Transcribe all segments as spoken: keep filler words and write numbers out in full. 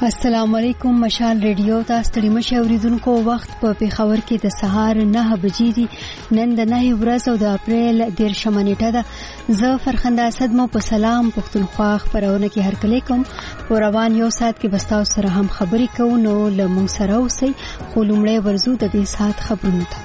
السلام علیکم. مشال ریډیو ته ستړي مشه اوریدونکو. وخت په پیښور کې د سهار نه بجې دي. نن د نه ورځ او د اپریل دیرشمه نیټه ده. زه فرخنده اسد مو په سلام پښتونخوا خبرونه کې هرکلی کوم. په روان یو ساعت کې بستاو سره هم خبرې کوو، نو له موږ سره اوسئ. خو لومړی ورځو د دې ساعت خبرونو ته.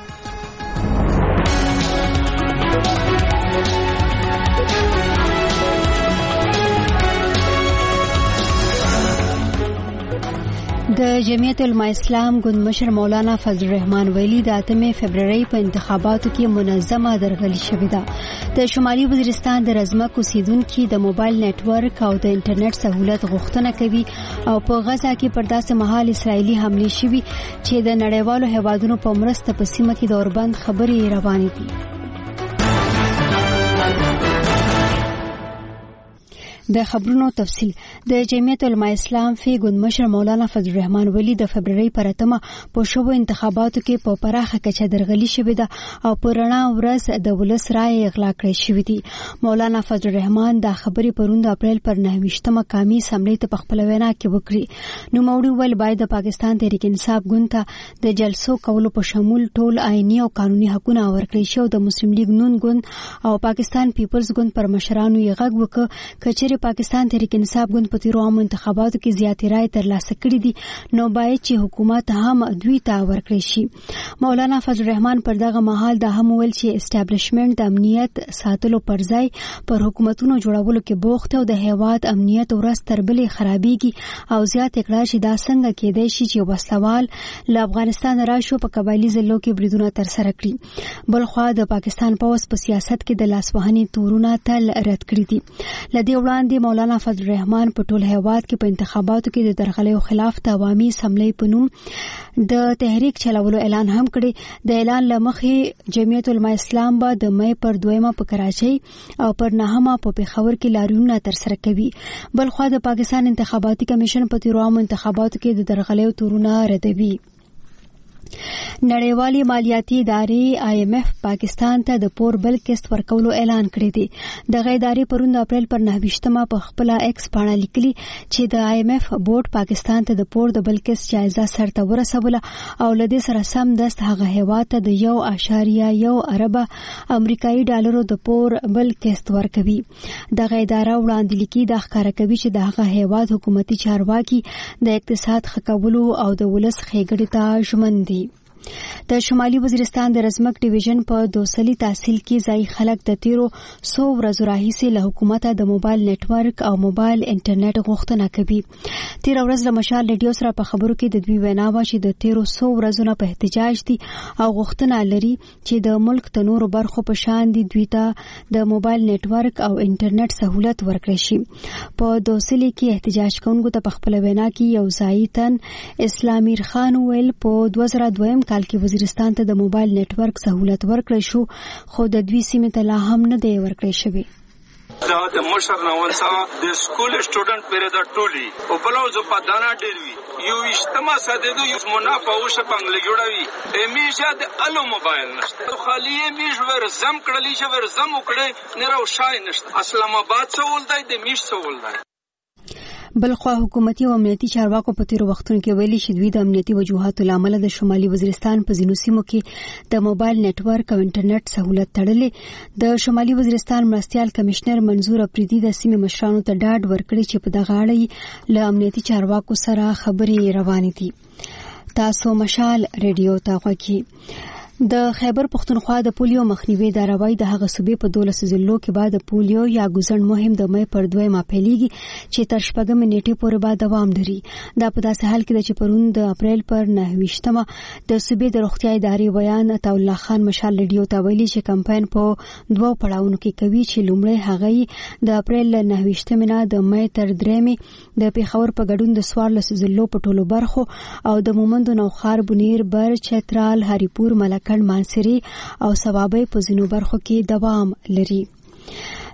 د جمعیت علماء اسلام ګوند مشر مولانا فضل الرحمن ویلي د اتمې فبرवरी په انتخاباتو کې منظمه درغلي شوې ده. د شمالي وزیرستان د رزمک اوسیدونکو د موبایل نتورک او د انټرنیټ سہولت غوښتنه کوي او په غزا کې پر داسې مهال اسرایلی حمله شوې چې د نړیوالو هیوادونو په مرسته په سیمه کې د اوربند خبرې روانې دي. د خبرونو تفصیل. د جمعیت علماء اسلام فی ګوند مشر مولانا فضل الرحمن ویلي د فبرवरी پر اتمه په شوبو انتخاباتو کې په پراخه کچه درغلي شوې ده او په رڼا ورځ د ولس رائے اغلا کړې شوې دي. مولانا فضل الرحمن دا خبرې پرون د اپریل پر نهویشتمه قومي اسمبلی ته په خپل وینا کې وکړي. نو موړي ول باید د پاکستان تحریک انصاف ګوند ته د جلسو کولو په شمول ټول آئینی او قانوني حقوقونه ورکړي شو. د مسلم لیگ نون ګوند او پاکستان پیپلز ګوند پر مشرانو یې غږ وکړ کچې پاکستان تحریک انصاف ګوند په تیرو عامو انتخاباتو کې زیاتې رائے ترلاسه کړې دي، نو باید چې حکومت هم دوی ته ورکړي شي. مولانا فضل الرحمن پر دغه مهال دا هم ویل چې اسټابلیشمنت د امنیت ساتلو پر ځای پر حکومتونو جوړولو کې بوخت او د هیواد امنیت ورځ تر بلې خرابېږي او زیات کړه چې دا څنګه کېدای شي چې وسلوال له افغانستان راشو په قبایلی ضلعو کې بریدونه ترسره کړي. بلخوا د پاکستان پوځ په سیاست کې د لاسوهنې تورونه تل رد کړي دي. لدې وړاندې مولانا فضل الرحمن په ټول هیواد کې په انتخاباتو کې د درغلیو خلاف د عوامي اسمبلی په نوم د تحریک چلولو اعلان هم کړی. د اعلان لمخې جمعیت علماء اسلام به د مې پر دویمه په کراچۍ او پر نهمه په پیښور کې لاریونونه ترسره کوي. بلخوا د پاکستان انتخاباتي کمیشن په تیرو عامو انتخاباتو کې د درغلیو تورونه ردوي. نړیوالي مالیاتي ادارې آی ایم ایف پاکستان ته د پور بل قسط ورکولو اعلان کړی دی. دغه ادارې پرون د اپریل پر نهویشتمه په خپل ایکس پاڼه لیکلي چې د آی ایم ایف بورډ پاکستان ته د پور د بل قسط جایزه سرته ورسوله او لدې سره سم دست هغه هیواد ته د یو اشاریه یو اربه امریکایي ډالرو د پور بل قسط ورکوي. دغه اداره وړاندې لیکي دا ښکاره کوي چې دغه هیواد حکومتي چارواکي د اقتصاد ښه کولو او د ولس ښېګړې ته ژمن دي. د شمالي وزیرستان د رزمک ډیویژن په دوسلی تحصیل کې ځای خلک د تیرو سو ورځو راهیسې له حکومته د موبایل نتورک او موبایل انټرنیټ غوښتنه کوي. تیر ورځ له مشال ریډیو سره په خبرو کې د دوی وینا وه چې د تیرو سو ورځو نه په احتجاج دي او غوښتنه لري چې د ملک د نورو برخو په شان دي دوی ته د موبایل نتورک او انټرنیټ سہولت ورکړي شي. په دوسلی کې احتجاج کوونکو ته په خپل وینا کې یو ځایي تن اسلامیر خان ویل په دوه زره دویم کال کې وزیرستان ته د موبایل نتورک سہولت ورکړی شو، خو د دوی سیمې ته لا هم نه دی ورکړی شوی. دا د مشر نوانسا د سکول سټوډنټ پرې دا ټولي او بلوز په دانا ډیر وی یو اجتماع ساده یو منافع او شپنګل جوړوي امیشه د الو موبایل نشته خالی میش ور زم کړلی چې ور زم وکړي نه راو شای نشته. اسلام آباد سوال دی د میش سوال دی. بلخوا حکومتي او امنیتي چارواکو په تیرو وختونو کې ویلي چې دوی د امنیتي وجوهاتو له امله د شمالي وزیرستان په ځینو سیمو کې د موبایل نتورک او انټرنیټ سہولت تړلې. د شمالي وزیرستان مرستیال کمشنر منظور اپریدي د سیمې مشرانو ته ډاډ ورکړي چې په دغه اړه له امنیتي چارواکو سره خبرې روانې دي. تاسو مشال ریډیو ته غوږی. د خیبر پختونخوا د پولیو مخنیوي ادارې د هغه صوبې په دولس ضلعو کې بعد پولیو یا ګوزن مهم د مې پر دویمه پیلېږي چې تر شپږمې نیټې پورې به دوام لري. دا په داسې حال کې چې پرون د اپریل پر نهویشتمه د صوبې د روغتیا ادارې بیان عطا الله خان مشال ریډیو ته ویلي چې کمپاین په دوه پړاوونو کې کوي چې لومړی هغه د اپریل نهویشتمې نه د مې تر درېمې د پیښور په ګډون د څوارلس ضلعو په ټولو برخو او د مومند نوخار بونیر بر چترال هریپور ملک کڼ مانسری او ثوابې په ځینو برخو کې دوام لري.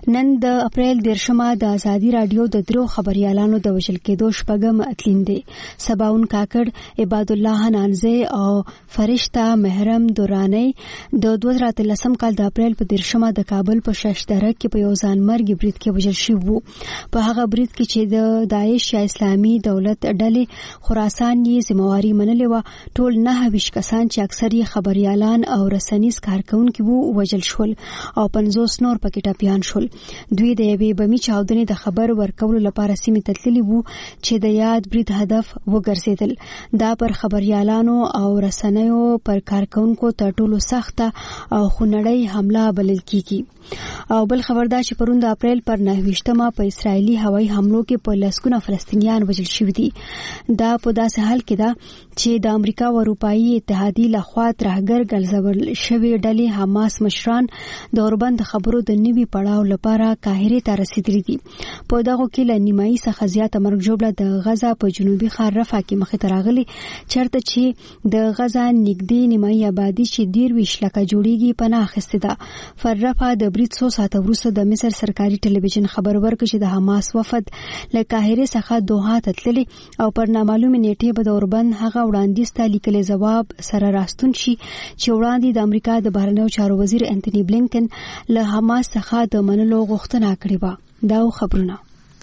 نن د اپریل دیرشمه د ازادي رادیو د درو خبريالانو د وژل کېدو شپږم اتلین دی. سباون کاکړ، عباد الله نانزی او فرشته محرم دورانی د دوه زره اتلسم کال د اپریل په دیرشمه د کابل په ششدره کې په یو ځانمرګي برید کې وژل شوي وو. په هغه برید کې چې د داعش یا اسلامي دولت ډلې خراسان یې ذمہواری منلې وه، ټول نهه ویشت کسان چې اکثر یې خبريالان او رسنیز کارکونکي وو وژل شول او پنځوس نور پکې ټپیان شول. دوی د یوې بمي چاودنې د خبر ورکولو لپاره سیمې ته تللي وو چې د یاد برید هدف وګرځیدل. دا پر خبريالانو او رسنیو پر کارکونکو تر ټولو سخته او خونړۍ حمله بلل کیږي. او بل خبر دا چې پرون د اپریل پر نهه ویشتمه په اسرایلی هوایي حملو کې په لسګونه فلسطینیان وژل شوي دي. دا په داسې حال کې ده چې د امریکا او اروپאי اتحادیې لخوا ترهګر ګرځول شوي ډلې حماس مشران د اوربند خبرو د نوي پړاو لپاره قاهره ته رسیدلي دي. په دغه کې له نیمایي څخه زیاته مرګ جوړه د غزا په جنوبي ښار رفح کې مخې ته راغلي، چېرته چې د غزا نږدې نیمایي آبادي چې دېرویشت لکه جوړیږي پناه اخیستې ده. پر رفح د برید څو ساعته وروسته د مصر سرکاري ټلویزیون خبر ورکړ چې د حماس وفد له قاهرې څخه دوحه ته تللی او پر نامعلومې نیټې به د اوربند هغه وړاندیز ته لیکلي ځواب سره راستون شي چې وړاندې د امریکا د بهرنیو چارو وزیر انټونی بلینکن له حماس څخه د منلو غوښتنه کړې وه. دا خبرونه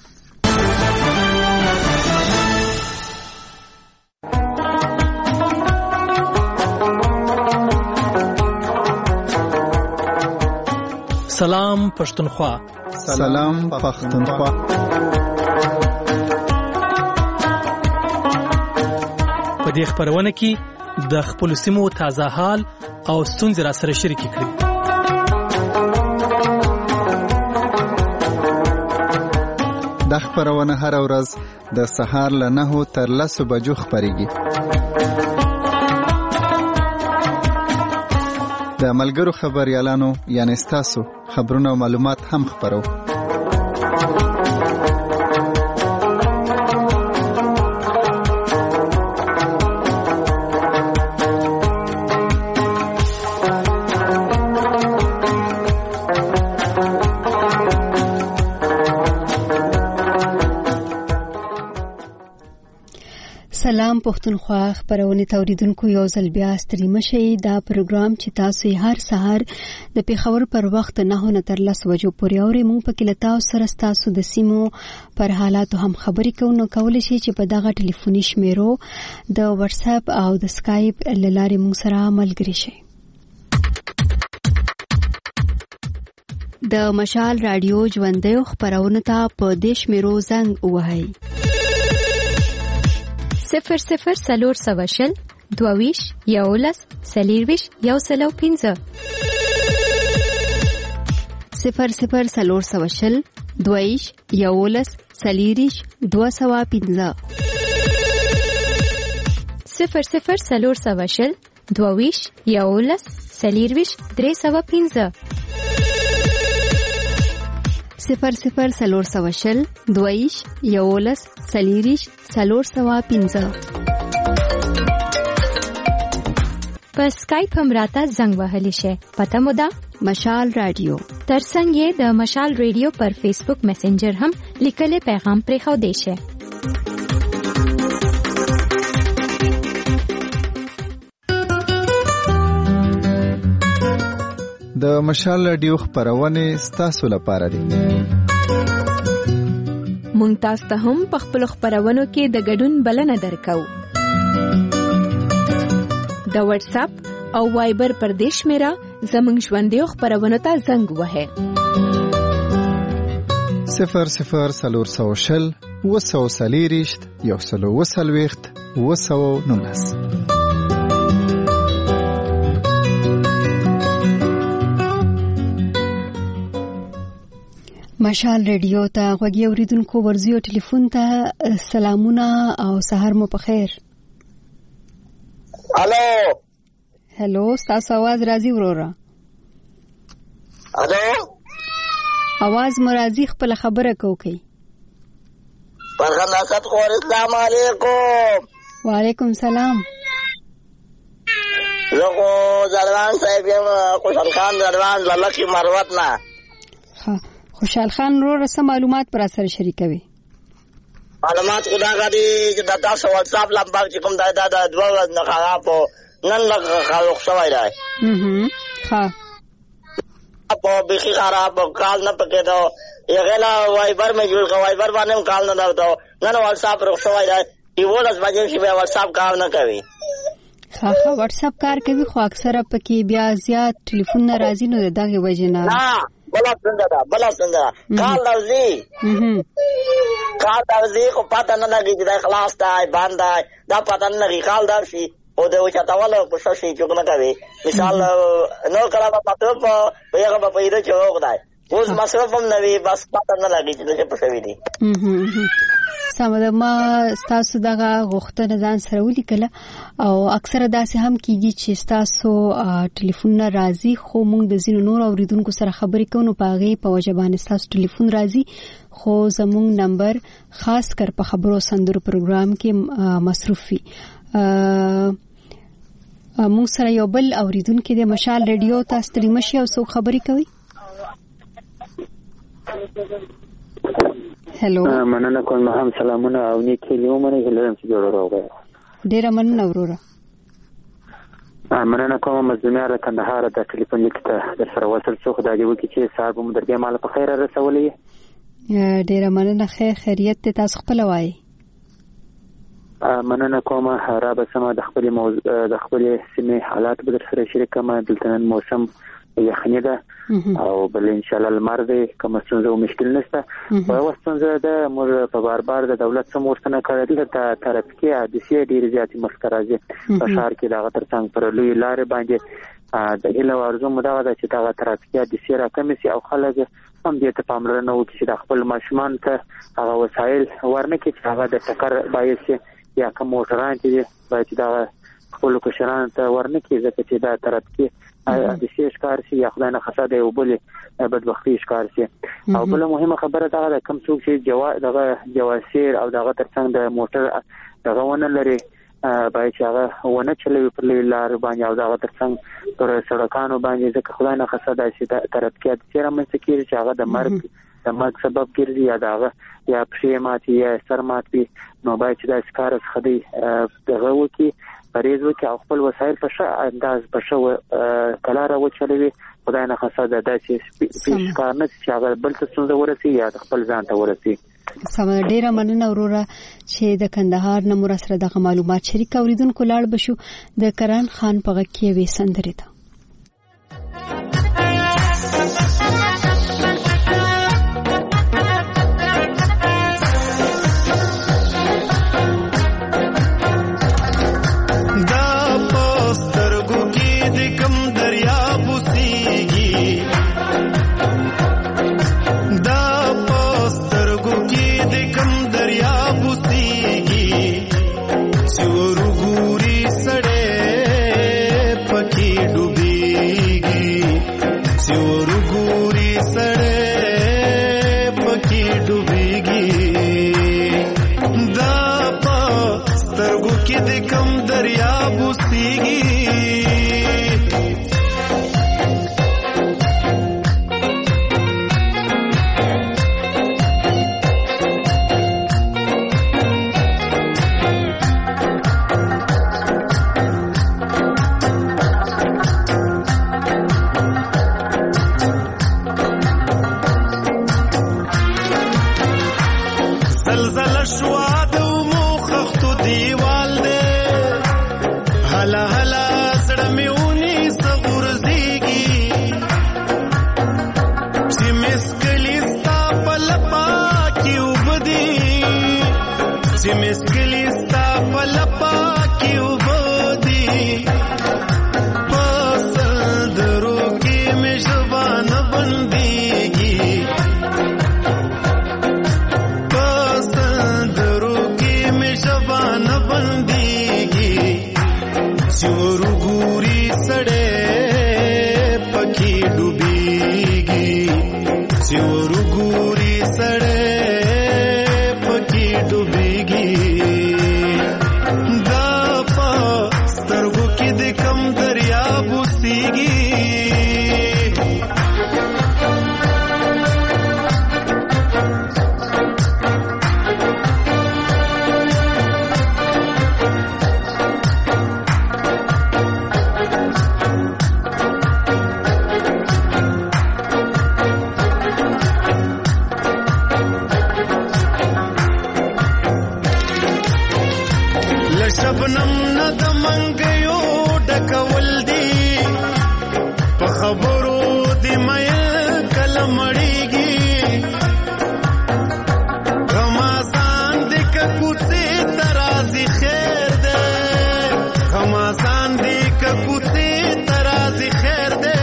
سلام پښتونخوا. سلام پښتونخوا. په دې خبرونه کې د خپل سیمو تازه حال او ستونزې را سره شریک کړئ. د خبرونه هر ورځ د سهار له نهو تر لسو بجو خبريږي. د ملګرو خبريالانو یعنی ستاسو خبرونه او معلومات هم خبرو. سلام پښتونخوا خبرونه توریدونکو یو ځل بیا ستړي مشئ. دا پروګرام چې تاسو هر سهار د پیښور پر وخت نه نه تر لس بجو پورې اورئ. موږ په کې لتاو سره تاسو د سیمو پر حالاتو هم خبرې کوو. نو کولای شئ چې په دغه ټلیفوني شمیرو د واتس اپ او د سکایپ لارې موږ سره ملګري شئ. د مشال رادیو ژوندۍ خبرونه ته په دې شمیرو زنګ ووهئ: صفر صفر سلور سواشل دوویش یولس سلیرویش یو سلو پینزه صفر صفر سلور سواشل دوویش یولس سلیریش دو سوا پینزه صفر صفر سلور سواشل دوویش یولس سلیرویش درې سوا پینزه صفر صفر سلور سواشل دویش یولس سلیریش سلور سوا پینزه. په سکایپ هم راته زنګ وهلی شي. پته مو ده مشال رادیو. ترڅنګ یې د مشال رادیو پر فیسبوک میسنجر هم لیکلي پیغام پرې خو دی شي. د مشال رادیو خبرونه ستاسو لپاره دي. مونږ تاسو ته هم په خپل خبرونو کې د ګډون بلنه درکو. د واتس اپ او وایبر پر دیش میرا زمنګ ژوندۍ خبرونه ته زنګ وهه. صفر صفر سلور سوشل وسو سلیریشت یو سلو وسلويخت وسو نونس. مشال رادیو ته غوږی اوریدونکو ورزیو ټلیفون ته سلامونه او سحر مو په خیر. الو هلو تاسو आवाज راځي وروره. الو आवाज مرাজি خپل خبره کوي. فرغنا سات خور السلام علیکم. وعلیکم سلام. زه زلوان صاحب یم، خوشحال خان زلوان لکی مروت نه. ها خوشحال خان ورور څه معلومات پر سره شریکوي؟ معلومات خدا غدي چې د تاسو واتس اپ لمبر چې کوم دا د دوه ورځې نه خراب نن لږ خالق شوی دی. هم ها په بخي خراب کال نه پکې دا یغلا وایبر مې جوړ کا وایبر باندې کال نه دا نن واتس اپ رخ شوی دی. دیولس بجې چې واتس اپ کار نه کوي. ها ها واتس اپ کار کوي خو اکثره پکې بیا زیات ټلیفون ناراضي نه دغه وجه نه. نه بلا څنګه دا بلا څنګه کال راځي کال راځي خو پته نه لګي چې دا خلاص دی باندې دا پته نه لګي کال دا شي او د وچاتاوالو په څه شي چې نه کوي. مثال نو کله په پاتو په یغه په پیره چې وګدای اوس مصرف هم نه وي بس پته نه لګي چې څه پښوی دي. سمه ما تاسو دغه غوښتنه ځان سره ولیکله او اکثره داسې هم کیږي چې تاسو ټلیفون نه راځي خو موږ د زینو نور اوریدونکو سره خبرې کوو په هغه په وجبان تاسو ټلیفون راځي خو زموږ نمبر خاص کر په خبرو سندرو پروګرام کې مصروف وي. موږ سره یو بل اوریدونکو د مشال رادیو تاسو ترې مشي او څو خبرې کوي. هلو مننه کوم هم سلامونه او نیکی لیومنه هلرم چې جوړ راغی. ډیره مننه وروره. مننه کوم مزدمیار کندهار د ټلیفون لیک ته در سره وصل شو. خدای دې وکړي چې صاحب مو درګه مال په خیر رسولې. ډیره مننه خیر خیریت ته تاسو خپل وایي. مننه کوم را به سم د خپل موضوع د خپل سیمه حالات به در سره شریک ما دلته موسم یخنی ده او بل ان شاء الله المر دی کوم څنګه او مشکل نشته. په وستنځ د مور په بار بار د دولت سم ورتنه کړل ته ترپکی حادثه ډیر زیاتې مسکرازي په شهر کې دا تر څنګه پر لوی لارې باندې د اله ورزو مداوه د چې دا ترپکی حادثه راکمه سي او خلک هم دې ته پاملرنه وکړي چې د خپل ماشومان ته هغه وسایل ورنکړي چې هغه د ټکر باعث یا کوم موټران چې باید دا خپل کشران ته ورنکړي ځکه چې دا ترپکی د شي ښکار شي یا خدای نه خاصه دی او بل بدبختی ښکار شي. او بل مهمه خبره دا ده کوم څوک چې جواز دغه جواسیر او دغه ترڅنګ د موټر دغه ونه لري باید چې هغه ونه چلوي پر لار باندې او دغه ترڅنګ پر سړکانو باندې ځکه خدای نه خاصه دی چې ترپکیات چیرې منځ کې چې هغه د مرګ د مرګ سبب ګرځي یا دغه یا پښې ماتي یا سر ماتي نو باید چې دا ښکار خدي دغه وکي پریز وکي او خپل وسایل په ښه انداز په ښه کلاره وچلوي. خدای نه خاصه ده چې پیش کار نه چې هغه بل څه څنګه ورسي یا خپل ځان ته ورسي. سم ډیره مننه وروره چې د کندهار نه مور سره دغه معلومات شریک اوریدونکو لاړ بشو. د کران خان په غږ کې وې سندره ده. کوته ترازی خیر دے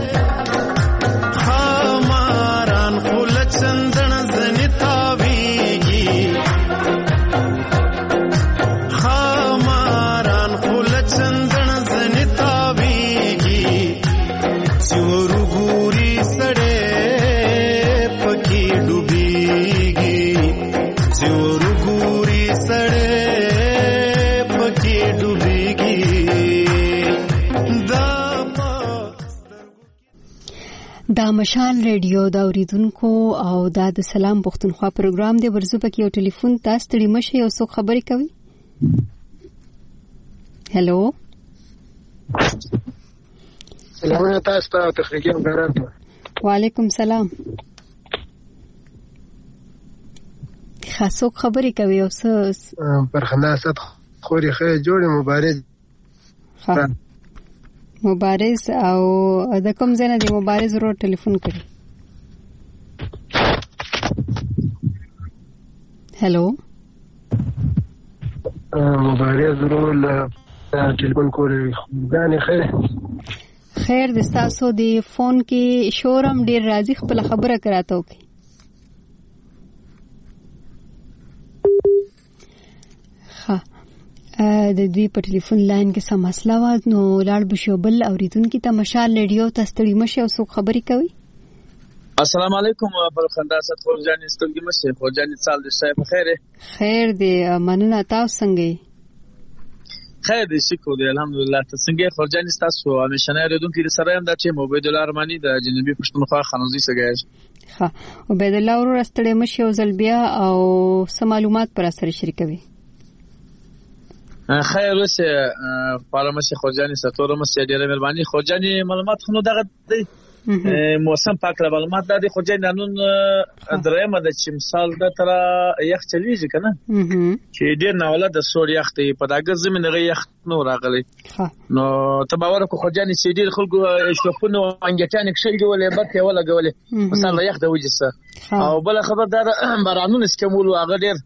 خاماران خول چندن زنی تاویگی خاماران خول چندن زنی تاویگی سیورو گوری سڑے پکی ڈوبیگی سیورو گوری سڑے پکی ڈوبیگی دا مشال ریډیو دا اوریدونکو او دا د سلام پښتونخوا پروګرام دی. ورزو پکې یو ټلیفون تاسو ستړي مشه یو څوک خبرې کوي. هلو سلام تاسو ته تخنیکی مبارک. وعلیکم سلام. خاصو خبرې کوي او څه برخنده ست خوري خې جوړه مبارک. ها مبارز او د کوم ځای نه دی مبارز ورو ټلیفون کړی. هلو مبارز ورو ټلیفون کوي. ځان خیر خیر د تاسو دی فون کې شورم ډیر راځي خپل خبره کراته وکي. ها د دوی په ټلیفون لاین کې سم مسله و نو لاړ بشو بل اوریدونکو ته مشال ریډیو ته ستړي مشه او څوک خبرې کوي. السلام علیکم بلخنده ست خورجان ستړي مشه خورجان سال دې صاحب خیر خیر دې مننه. تاسو څنګه خیر دې شکر دې الحمدلله. تاسو څنګه خورجان تاسو همیشه نه ریدونکو دې سره هم د چې عبید الله ارمانی د جنوبي پښتونخوا خانوزي څخه. ها عبید الله ورو ستړي مشه او زلبیا او سم معلومات پر سره شریکوي. خیر وسه پارامسه خورجانی ستوره مسه ډیره مهرباني. خورجانی معلومات خو دغه دی موسم پاک له معلومات د خورجانی نن درېمه د چې مثال د تر یخ چلیږي کنه چې ډیر ناوله د سور یخ ته په دغه زمين غي یخ نو راغلی نو تباور کو خورجانی چې ډیر خلکو شپونه انګټان کښلګي ولې بته ولا غولې مثال یخ د وجسه او بل خبردار بارانونه سکمول هغه ډیر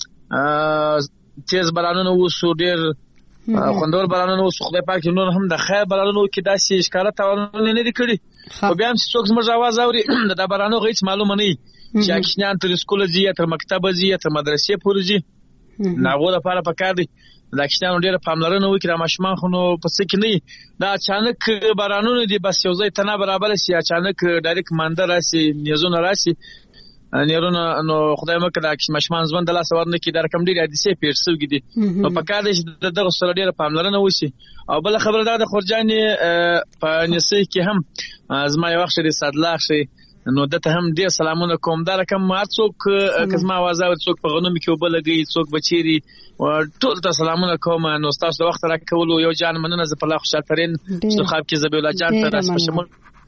تیز بارانونه وسو ډیر خوندور بارانونه وسو. خدای پاک نور هم د خیر بارانونه کې داسې ښکارا تاونه نه دي کړی او بیا هم څوک زموږ आवाज اوري د بارانونو هیڅ معلومه نه چې اکشنان تر سکول ځي تر مکتب ځي تر مدرسې پورې ځي ناغو لپاره پکار دي د اکشنان ډیر پاملرنه وکړي ماشومان خو نو پس کې نه دا اچانک بارانونه دي بس یو ځای تنه برابر شي اچانک ډایرکټ مانده راسي نیزونه راسي نیرونه نو خدای مکه دا مشمان ځوند د لاس ورنه کې د رقم ډیر حادثه پیښوږي دي نو په کار دي دغه سره ډیر پاملرنه وشي. او بل خبره دا د خورجانی په نسې کې هم زما یو وخت لري صدلاخ شي نو دته هم ډیر سلامونه کوم دا رقم ما څوک کزما आवाज او څوک په غنوم کې وبلګي څوک بچيري ټول ته سلامونه کوم. نو تاسو د وخت راکول یو جان مننه ز په لا خوشاله ترين څخه کې زبیل الله جان ته راس پښمن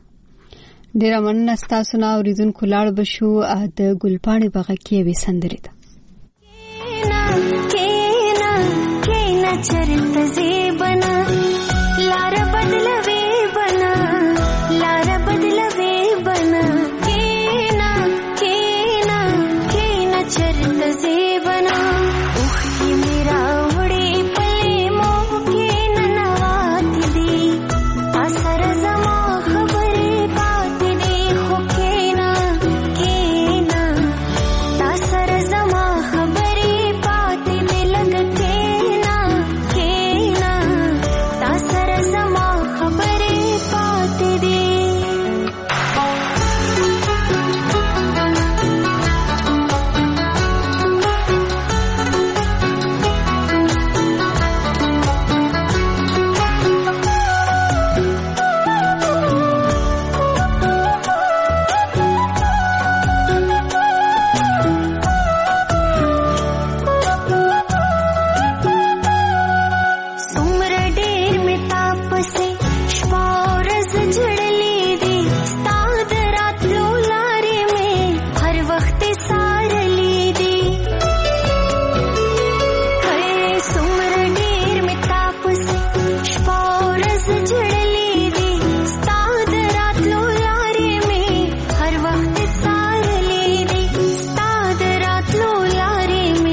ډیر مننه. تاسو نه اوریدونکو لاړ بشو د ګلپاڼې بغه کې وي سندري ده کینا کینا کینا چرت زیبنا لار بدلوي بنا لار بدلوي بنا کینا کینا کینا چرت زیبنا اوخ کی میرا وړي پلي مو کینا نوات دي اثر زما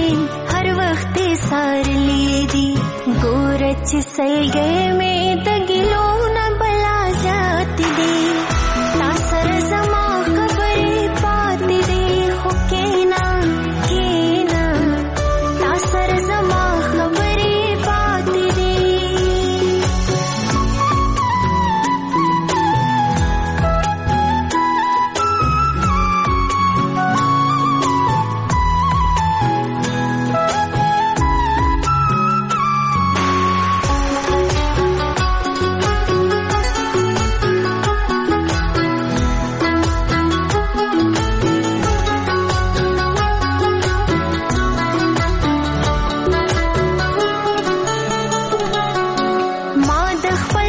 सलगे में दगी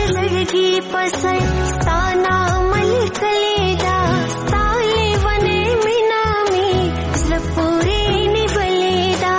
زړګي پسر ستانا ملک لیدا ستاله ونه مینا می زړه پورې نیولېدا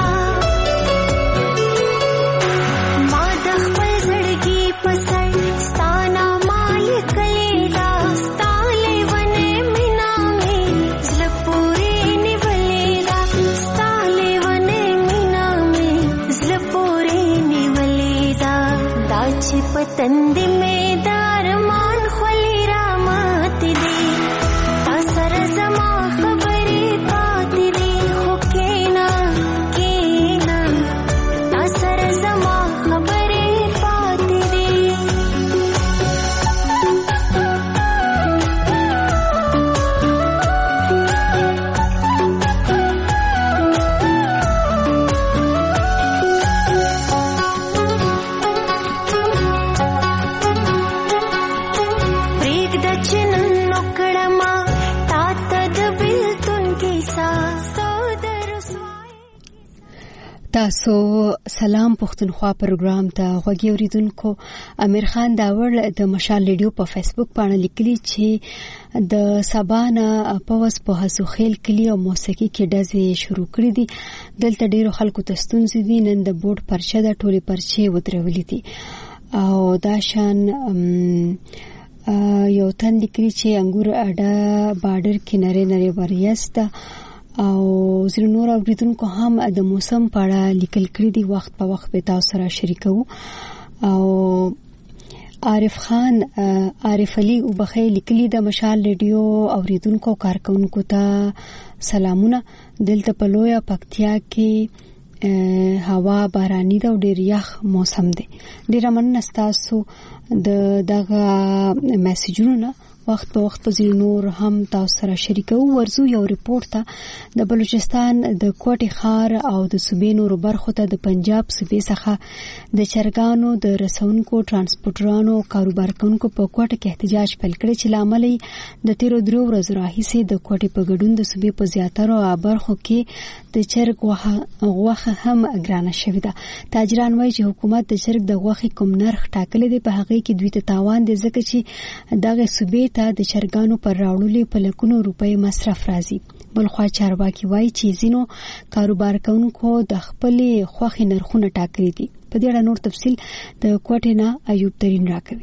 ما د خپل زړګي پسر ستانا ملک لیدا ستاله ونه مینا می زړه پورې نیولېدا ستاله ونه مینا می زړه پورې نیولېدا دا چې پتند می دارمان خلی رامات دی تا سر زما خبرې پاتې دی خو کینا کینا تا سر زما خبرې پاتې دی تاسو سلام پښتونخوا پروګرام ته غوږی اوریدونکو. امیر خان داور د مشال ریډیو په فیسبوک باندې لیکلي چې د سبانه پوس په حسوخیل کلی او موسیقي کې ډزې شروع کړې دي. دلته ډیرو خلکو ته ستونزې دي. نن د بورډ پرچه د ټولي پرچې ودرولې دي او دا شان یو تن لیکلي چې انګور اډه بارډر کې نری نری وریاسته او زر نور اوریدونکو هم د موسم په اړه لیکل کړي دي. وخت په وخت به تاسو سره شریکو. او عارف خان عارف علي وبخې لیکلي د مشال ریډیو اوریدونکو کارکونکو ته سلامونه. دلته په لویه پکتیا کې هوا باراني ده او ډېر یخ موسم دی. ډېر مننه تاسو د دغه میسجونو. وخت په وخت په نور هم تاسو سره شریکو. ورزو یو ریپورت ته د بلوچستان د کوټي خار او د صوبې نورو برخو ته د پنجاب صوبې څخه د چرګانو د رسونکو ترانسپورټرانو کاروبارکونکو په کوټه کې احتجاج پیل کړی چې لامل د تیرو درو ورځو راهیسې د کوټي په ګډون د صوبې په زیاتره برخو کې د چرګ غوښه هم ګرانه شوې ده. تاجران وایي چې حکومت د چرګ د غوښې کوم نرخ ټاکلی دی په هغه کې دوی ته تاوان دی ځکه چې دغه صوبې د چرګانو پر راوړلو په لکونو روپۍ مصرف راځي. بلخوا چارواکي وایي چې ځینو کاروبارکونکو د خپلې خوښې نرخونه ټاکلي دي. په دې اړه نور تفصیل د کوټې نه ایوب ترین راکوي.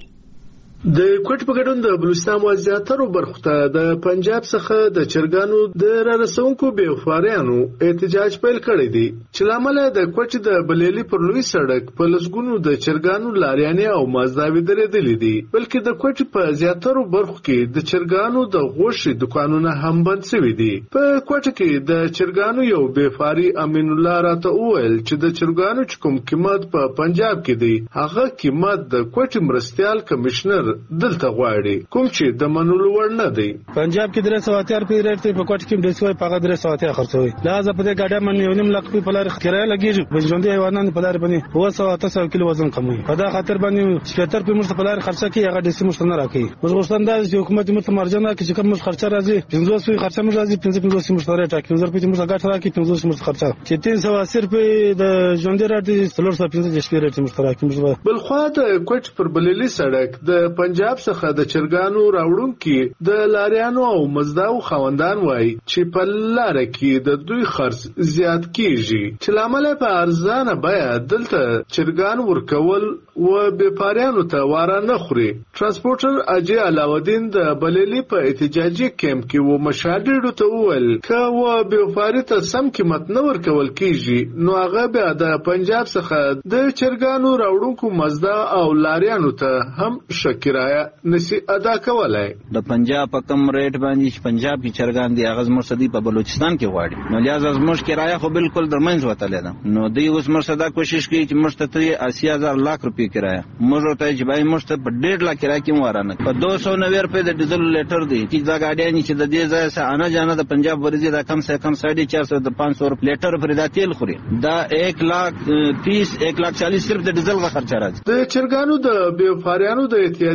د کوټ په ګډون د بلوچستان وضعیترو برخو ته د پنجاب څخه د چرګانو د رارسونکو بیوفاریانو احتجاج پیل کړی دی چې لامل د کوټ د بلیلی پر لوی سړک په لسګونو د چرګانو لاریانې او مازداوی درېدلې دي. بلکې د کوټ په زیاترو برخو کې د چرګانو د غوښې دکانونه هم بند شوي دي. په کوټ کې د چرګانو یو بیوفاري امین الله راته وویل چې د چرګانو کوم قیمت په پنجاب کې دی هغه قیمت د کوټ مرستيال کمشنر دلته غواړي کوم چې د منلو وړ نه دی. پنجاب کې درې سوه اتیا روپۍ ریټ دی، په کوټ کې د سوي په درې سوه اتیا خرڅوي. لہذا په دې ګاډه باندې یو نیم لک روپۍ په لار کرایه لګیږي. بجوندي حیوانات په لار باندې اوه سوه اته سوه کیلو وزن کموي. په دا خاطر باندې شپږ روپۍ موږ په لار خرڅه کوي هغه د سیمه ستنه راکړي. موږ غوښتل دا چې حکومت موږ مرجان راکړي چې کوم خرچه راځي پنځوس سوه خرچه موږ راځي پنځه پنځوس سیمه ستاره ټاکي پنځه روپۍ موږ ګټه راکړي پنځوس سیمه خرچه چې تین سوه اسی روپۍ د ژوندۍ راځي څلور سوه پنځه دېرش روپۍ راځي موږ راکړي. بلخوا د کوټ پر بلیلی سړک د پنجاب څخه د چرګانو راوړونکي د لاریانو او مزداو خوندان وای چې په لار کې د دوی خرڅ زیات کیږي چې لامل په ارزانه بیا دلته چرګان ورکول و بیپاریانو ته واره نه خوري. ترانسپورټر اجي علاودین د بلیلی په احتجاجي کیمپ کې و مشاهدینو ته وویل که و بیپاری ته سم قیمت نه ورکول کیږي نو هغه بیا د پنجاب څخه د چرګانو راوړونکو مزدا او لاریانو ته هم شکرایه نسی ادا کولای. د پنجاب په کم ریټ باندې پنجاب کې چرګان دی هغه مرصدي په بلوچستان کې واړي نو لہذا زموږ کرایه خو بالکل درمنځ وتلې ده. نو دوی اوس مرصدا کوشش کوي چې موږ ته اسی هزار لاک روپۍ کرایه موږ ته چې بای موږ ته په ډېر لاک کرایه کې وارانه په دو سو نوي روپۍ د ډیزل لیټر دی چې دا ګاډیان چې د دې ځای سره انا جانا د پنجاب ورزي دا کم سے کم ساڑھے چار سو د پانچ سو روپۍ لیټر پر دا تیل خوري. دا ایک لاک تیس ایک لاک چالیس صرف د ډیزل کا خرچه راځي. د چرګانو د بیوفاریانو د احتیاط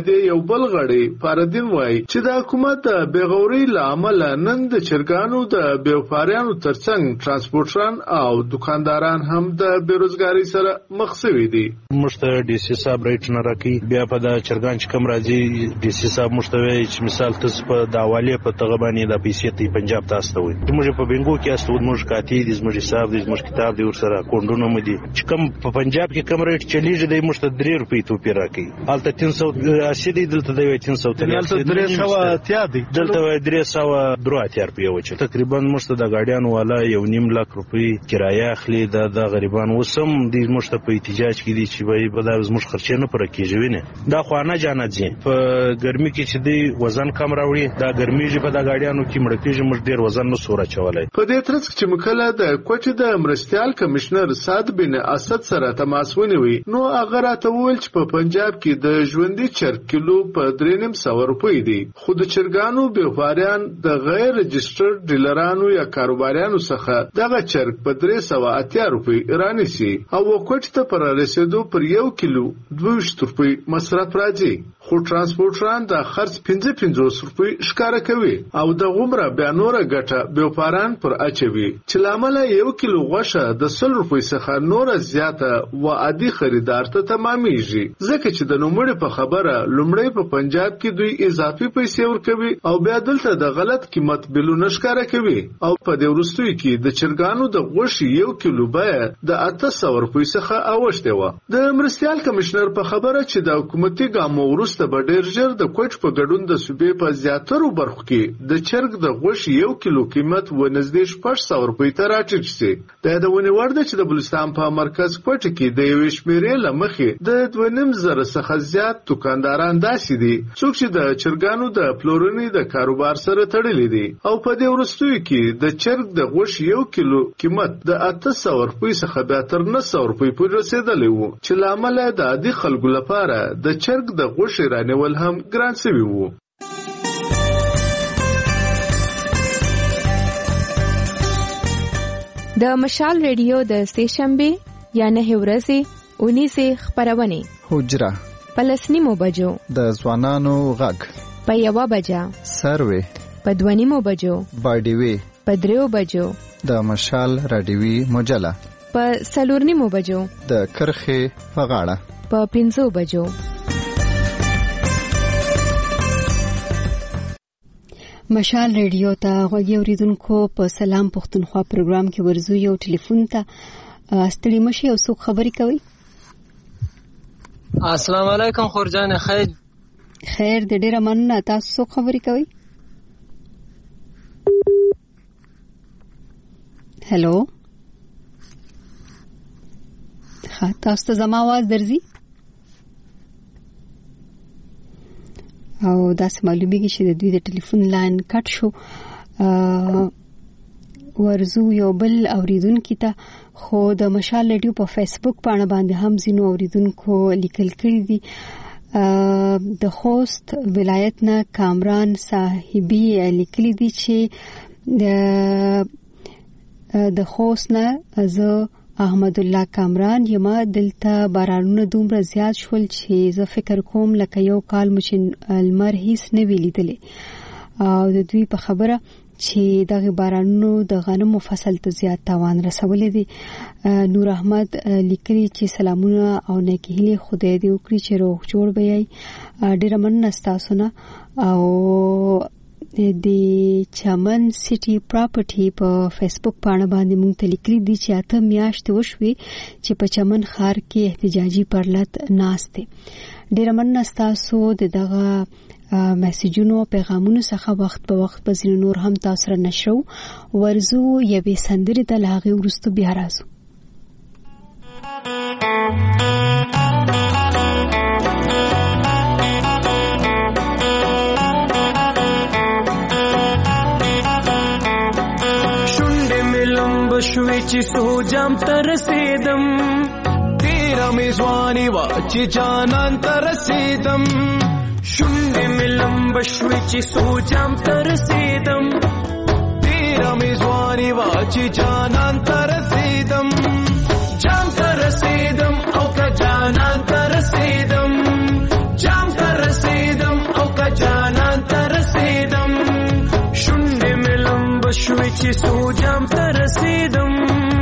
اتحادیه یو بل غړی فاردین وایي چې د حکومت د بېغورۍ له امله نن د چرګانو د بېوفاریانو ترڅنګ ترانسپورټران او دکانداران هم د بېروزګارۍ سره مخ شوي دي. موږ ته ډي سي صاحب ریټ نه راکوي، بیا په دا چرګان چې کم راځي ډي سي صاحب موږ ته وایي چې مثال تاسو په د حوالې په تغه باندې د پیسې ته پنجاب تاسو ته وایي موږ په بنګو کې استو موږ کاتی دي زموږ حساب دي زموږ کتاب دی ورسره کوندونه مو دي چې کم په پنجاب کې کم ریټ چلیږي د موږ ته درې روپۍ توپیر راکوي، هلته تین سو اسی دی، دلته دی تین سو دلته درې سو اتیا دی، دلته درې سو درو اتیا روپۍ وچ تقریبا موږ ته د ګاډیانو والا یو نیم لک روپۍ کرایه اخلي. د د غریبان وسم دي موږ ته په احتجاج کې دي چې وایي به دا زموږ خرچې نه پر کېږي وینه دا خو نه جانت دي په ګرمي کې چې دی وزن کم راوړي دا ګرمي چې په دا ګاډیانو کې مړ کېږي موږ ډیر وزن نو سوره چولای. په دې ترڅ کې مکله د کوټې د مرستيال کمشنر سعد بن اسد سره تماس ونیوي نو هغه راته وویل چې په پنجاب کې د ژوندۍ چرګ کیلو په درې نیم سو روپۍ دی، خو د چرګانو بېوفاریان د غیر رجسټرډ ډیلرانو یا کاروباریانو څخه دغه چرګ په درې سوه اتیا روپۍ رانیسي او کوټې ته پر رسیدو پر یو کیلو دوه ویشت روپۍ مصرف راځي، خو ترانسپورټران د خرڅ پنځه پنځوس روپۍ ښکاره کوي او د غومره بیا نوره ګټه بېوفاران پر اچوي چې له امله یو کیلو غوښه د سل روپۍ څخه نوره زیاته و عادي خریدار ته تمامیږي، ځکه چې د نوموړي په خبره لومړی په پنجاب کې دوی اضافي پیسې ورکوي او بیا دلته د غلط قیمت بلونه ښکاره کوي او په دې وروستیو کې د چرګانو د غوښې یو کیلو بیه د اته سوه روپۍ څخه اوښتې وه. د مرستیال کمشنر په خبره چې د حکومتي ګامو وروسته به ډېر ژر د کوټ په ګډون د صوبې په زیاترو برخو کې د چرګ د غوښې یو کیلو قیمت و نږدې شپږ سوه روپۍ ته راټیټ شي. دا یادونې وړ ده چې د بلوچستان په مرکز کوټه کې د یوې شمېرې له مخې د دوه نیم زره څخه زیات دوکانداران داسې دي څوک چې د چرګانو د پلورنې د کاروبار سره تړلي دي او په دې وروستیو کې د چرګ د غوښې یو کیلو قیمت د اته سوه روپۍ څخه بیا تر نهه سوه روپۍ پورې رسېدلی و چې له امله د عادي خلکو لپاره د چرګ د غوښې رانیول هم ګران شوي وو. د مشال ریډیو د سې شنبه یا نه ورځې اونیزه خبرونه حجره پلسنیمو بجو د ځوانانو غږ په یوه بجه سروي په دوانیمو بجو باډیوي په دریو بجو د مشال رادیوي مجله په سلورنیمو بجو د کرخه په غاړه په پنځو بجو. مشال ریډیو ته غوږی اوریدونکو په سلام پښتونخوا پروګرام کې ورزو یو ټلیفون ته استړي مشي او څوک خبري کوي. السلام علیکم خورجان خیر خیر د ډیره مننه تاسو څوک خبري کوي. هلو ها تاسو ته زما आवाज درځي او داس معلومیږي چې د دوی د ټلیفون لاین کټ شو. ورزو یو بل اوریدونکو ته خو د مشال ریډیو په فیسبوک باندې باندې هم زینو اوریدونکو لیکل کړي دي. د خوست ولایت نه کامران صاحبي لیکلي دي چې د خوست نه زه احمد الله کامران یما دلته بارانونه دومره زیات شول چې زه فکر کوم لکه یو کال مچ المر هیڅ نه ویلیدلې او د دوی په خبره چې دغه بارانونو د غنمو فصل ته زیات تاوان رسولې دي. نور احمد لیکلي چې سلامونه او نیکی هیله خدای دې وکړي چې روغ جوړ وي. ډیر مننه تاسو نه او د چمن سټي پراپرټي په فیسبوک باندې باندې مونږ ته لیکلي دي چې اته میاشتې وشوي چې په چمن ښار کې احتجاجي پرلط ناشته. ډیر مننه تاسو دغه میسجونو پیغامونو څخه وخت په وخت په ځینو نور هم تاسو را نشرو. ورزو یوې سندرې د لاغي ورستو بیا راځو. شوی چې سو جام تر رسیدم تیرا میزوانی وا چې جانان تر رسیدم شونډې ملم بشوی چې سو جام تر رسیدم تیرا میزوانی وا چې جانان تر رسیدم جام تر رسیدم او که جانان تر رسیدم جام تر رسیدم سوجام ته رسیدم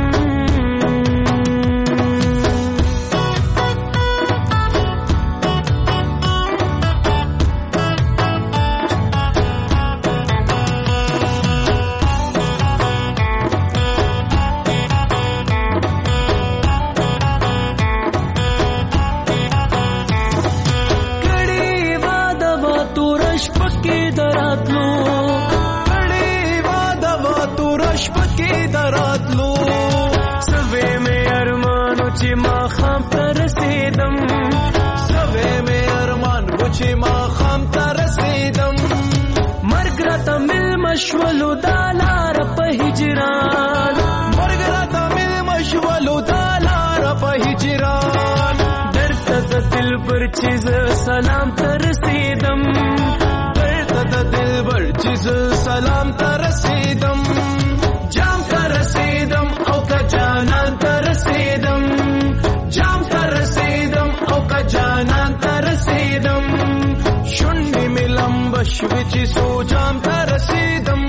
چې ما خام ته رسیدم سوې مې ارمان و چې ما خام ته رسیدم مرګ راته مېلمه شولو دا لاره په هجران مرګ راته مېلمه شولو دا لاره په هجران درته د دلبر چې زه سلام ته رسیدم درته د دلبر چې زه سلام ته رسیدم جام ته رسیدم او که جانان ته رسیدم جام ته رسیدم او که جانان ته رسیدم شونډې مې لمبه شوې چې سو جام ته رسیدم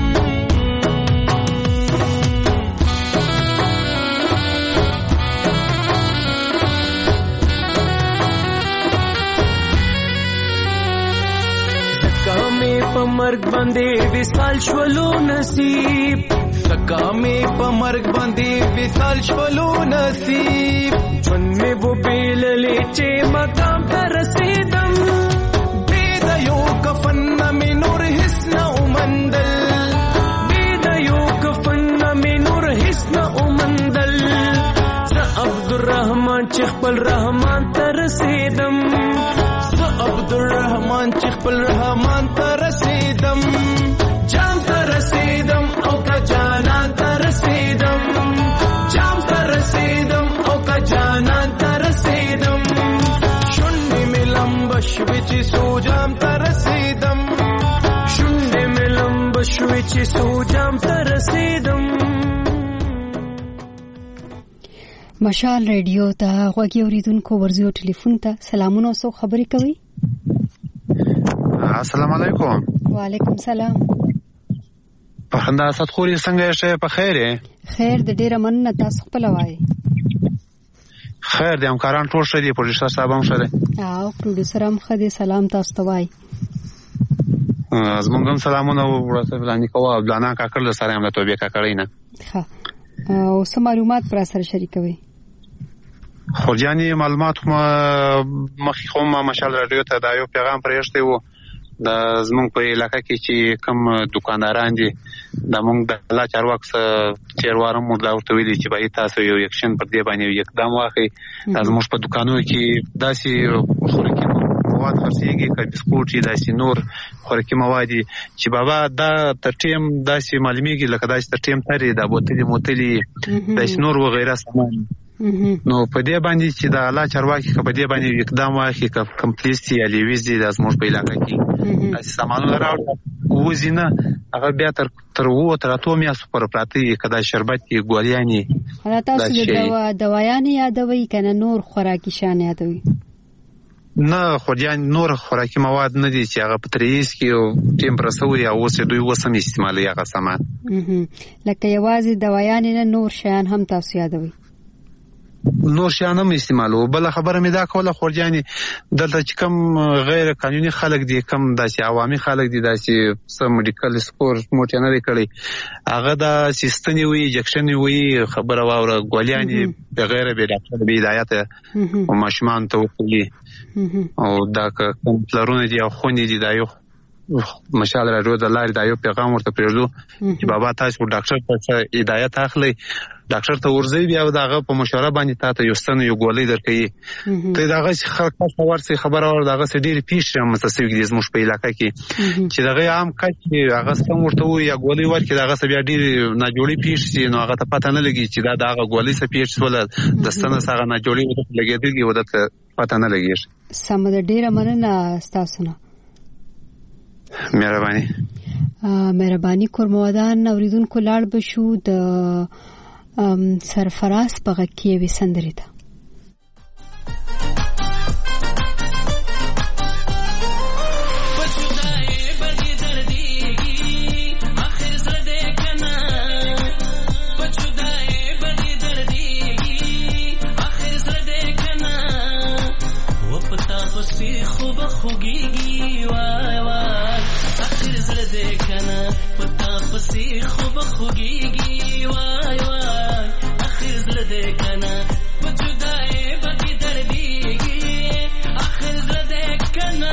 زکه مې په مرګ باندې وصال شولو نصیب زکه مې په مرګ باندې وصال شولو نصیب ژوند مې وبېللې چې مقام ته رسیدم بې د یو کفن نه مې نور هېڅ نه ومندل بې د یو کفن نه مې نور هېڅ نه ومندل زه عبدالرحمن چې خپل رحمان ته رسیدم زه عبدالرحمن چې خپل رحمان ته رسیدم جام ته رسیدم او که جانان ته رسیدم جام ته رسیدم او که جانان ته رسیدم شونډې مې لمبه شوې چې سو جام ته رسیدم شونډې مې لمبه شوې چې سو جام ته رسیدم مشال ریډیو ته غوږی اوریدونکو ورزیو ټلیفون ته سلامونه او خبرې کوي. السلام علیکم. وعلیکم سلام. پخنده اسد خوري څنګه یې په خیر یې؟ خیر د ډیره مننه تاسو خپل وایي. خیر د همکاران ټول ښه دي پروډوسر صاحب هم ښه دی او پروډوسر هم ښه دی سلام تاسو ته وایي. زمونږ هم سلامونه ورته وړاندې کوه عبدالله کاکړ له سره هم له توبې کاکړۍ نه ښه او څه معلومات پر سره شریکوي؟ خورجاني معلومات مخکې خو ما مشال راډیو ته دا یو پیغام پرېښتی و د زمونږ په علاقه کې چې کوم دکانداران دي د مونږ د الله چارواکو څخه چیرواره مو دا ورته ویلي چې باید تاسو یو یکشن پر دې باندې یو اقدام واخلئ دا زموږ په دوکانونو کې داسې خوراکي مواد خرڅېږي که بسکوټ وي داسې نور خوراکي مواد دي چې بابا دا تر ټیم داسې معلومېږي لکه داسې تر ټیم ترې دا بوتلې موتلې داسې نور وغیره سامان نو په دې باندې چې د الله چارواکي که په دې باندې اقدام واخلي که کوم پولیس دي یا لیویز دي دا زموږ په علاقه کې داسې سامانونه راوړي ووځي نه هغه بیا تر تر اووه تر اتو میاشتو پورې پراته وي که دا شربت دي ګولیانې دا تاسو د دوايانې یادوئ که نه نور خوراکي شیان یادوئ؟ نه خورجان نور خوراکي مواد نه دي چې هغه په تریس کې ټیم پر سوي او اوس دوی اوس هم استعمالوي هغه سامان لکه یوازې دوايانې نه نور شیان هم تاسو یادوئ؟ نور شیان هم استعمالو. بل خبره مې دا کوله خورجاني دلته چې کم غیر قانوني خلک دي کم داسې عوامي خلک دي داسې څه میډیکل سپورت موټ نه لري کړی هغه دا سیستنی وي انجکشن وي خبره واوره ګولیانې بغیر به ډاکټر به هدایت او ماشومان ته وکړي او دا کوم پلرونه دي او خونې دي دا یو مشال راډیو د لارې دا یو پیغام ورته پرېږدو چې بابا تاسو ډاکټر ته هدایت اخلئ ډاکټر ته ورځي بیا دغه په مشوره باندې تاسو یو ستنه یو ګولۍ درکې ته دغه خلک تاسو ورسې خبره اور دغه ډېر پیښ متاسف دي زموږ په علاقې کې چې دغه عام کچ هغه څنګه ورته وي یا ګولۍ ورکې دغه بیا ډېر نه جوړي پیښ شي نو هغه ته پته نه لګي چې دا دغه ګولۍ څه پیښ شول د ستنه څنګه نه جوړي ورته لګېدلې ودته پته نه لګي. سم د ډېره مننه تاسو نه مهرباني مهرباني کورموادان اوریدونکو لاړ بشو د سرفراز په غږ کې یوې سندرې ته. بخوږيږي وای وای اخر زړه دې کنه پتا پسې خو بخوږيږي وای وای اخر زړه دې کنه په جدای بګي درديږي اخر زړه دې کنه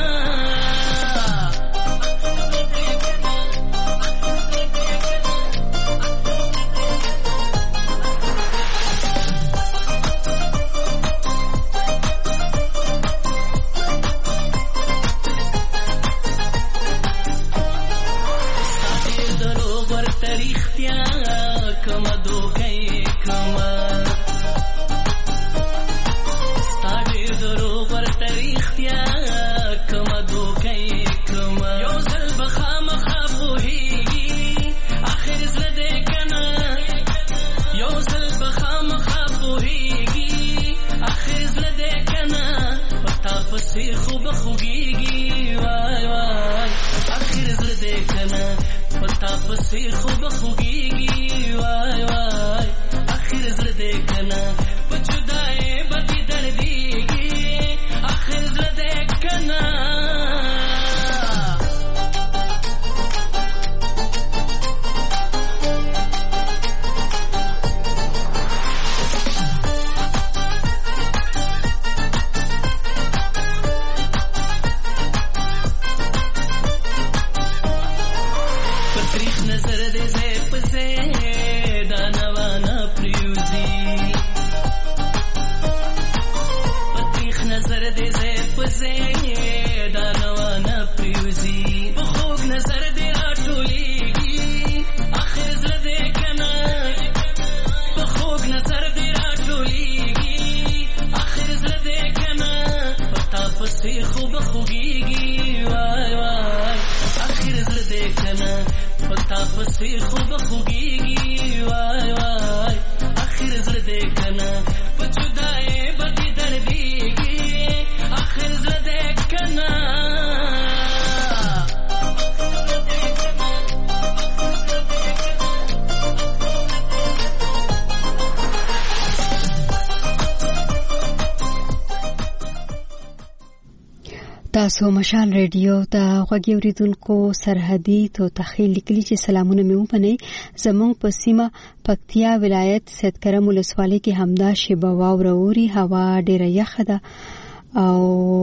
تاسو مشال ریډیو ته غوږی اوریدونکو سرحدي تو تخیل لیکلي چې سلامونه مې ومنئ زمونږ په سیمه پکتیا ولایت سید کرم ولسوالۍ کې همدا شیبه واوره اوري هوا ډیره یخه ده او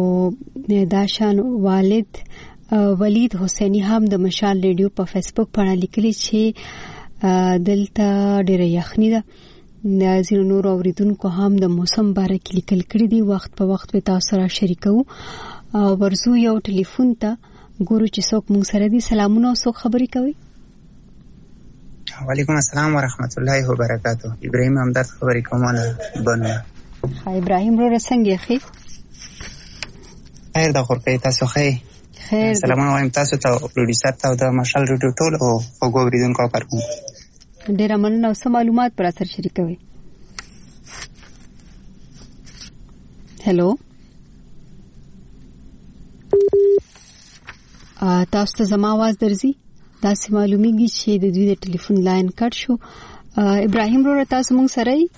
داشان والد ولید حسینی هم د مشال ریډیو په فیسبوک باندې لیکلي چې دلته ډیره یخنی ده د زیرو نور اوریدونکو هم د موسم باره کې لیکل کړي دي وخت په وخت به تاسو سره شریکو او ورزو یو ټلیفون ته ګورو چې څوک مونږ سره دي سلامونه او څوک خبرې کوي وعلیکم السلام ورحمت الله وبرکاته ابراهیم همدرد خبرې کوم نه بنو ها ابراهیم رو رسنګي خیر خیر د خورکې تاسو خیر خیر سلام وایم تاسو ته پروډوسر ته د مشال ریډیو ټول او وګوریدونکو لپاره ډیر مننه او سم معلومات پر اثر شریکوي هلو تاسو ته زما आवाज درځي دا سم معلومیږي چې د دوی د ټلیفون لاین کټ شو ابراهیم رو تاسو مونږ سره یې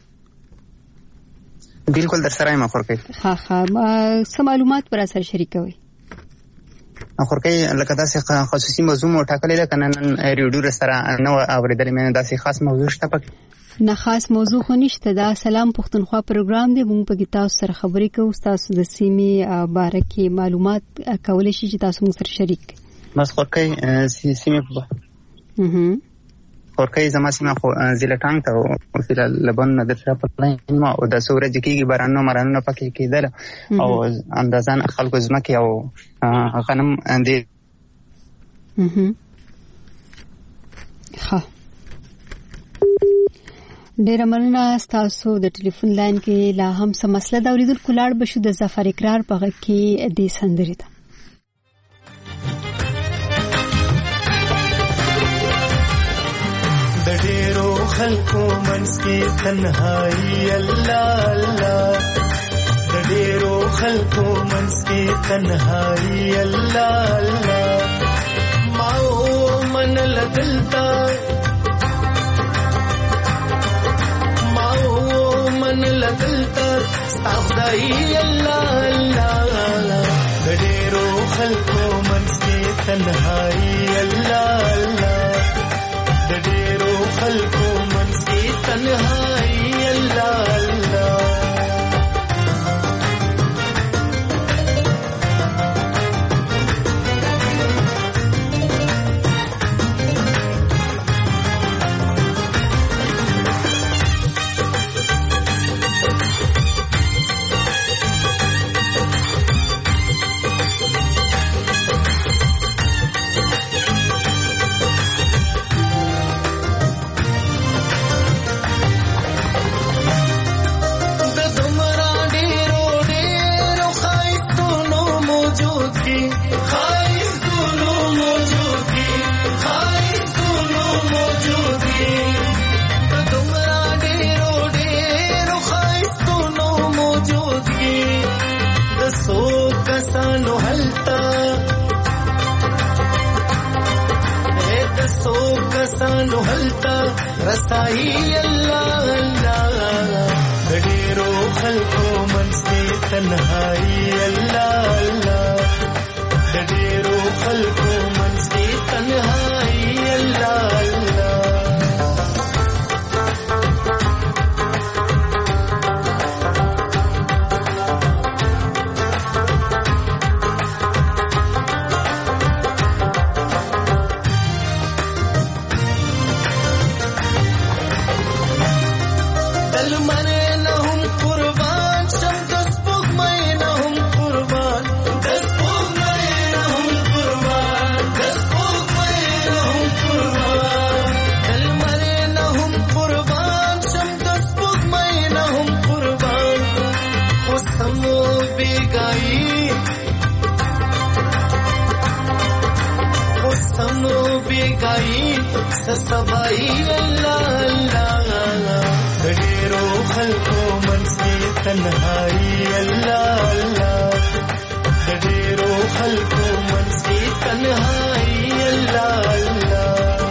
بالکل در سره یم خورکې ها ها سم معلومات پر اثر شریکوي خورکې لکه داسې خصوصي موضوع مو ټاکلې ده کنه نن ریډیو سره نو اوریدلې مې داسې خاص موضوع شته پکې نه خاص موضوع خو نشته دا سلام پښتونخوا پروګرام دی مونږ په تاسو سره خبرې کوو تاسو د سیمې باره کې معلومات کولای شئ چې تاسو مونږ سره شریک بس خورکې سیمې په خورکې زما سیمه خو ضلع ټانګ ته او فل لبن د تر په لاین ما او د سورج کېږي بارانو مرانو پکې کېدل او اندازان خلکو زمکه او غنم اندې ها ډیر مننه تاسو د ټلیفون لاین کې لا هم سم مسله دا اوریدل کولاړ بشو د ظفر اقرار په کې د سندري ده د ډیرو خلکو منځ کې تنهایی الله الله د ډیرو خلکو منځ کې تنهایی الله الله ما من لدلتا من لدلتا استغدای الله الله د ډېرو خلکو منځ کې تنهایی الله الله د ډېرو خلکو منځ کې تنهایی الله الله سانو هلتا رسائی الله الله ډېرو خلکو منځ کې تنهایی الله الله ډېرو خلکو منځ کې تنهایی الله الله سبائی اللہ اللہ ډېرو خلکو منځ کې تنهایی الله الله ډېرو خلکو منځ کې تنهایی الله الله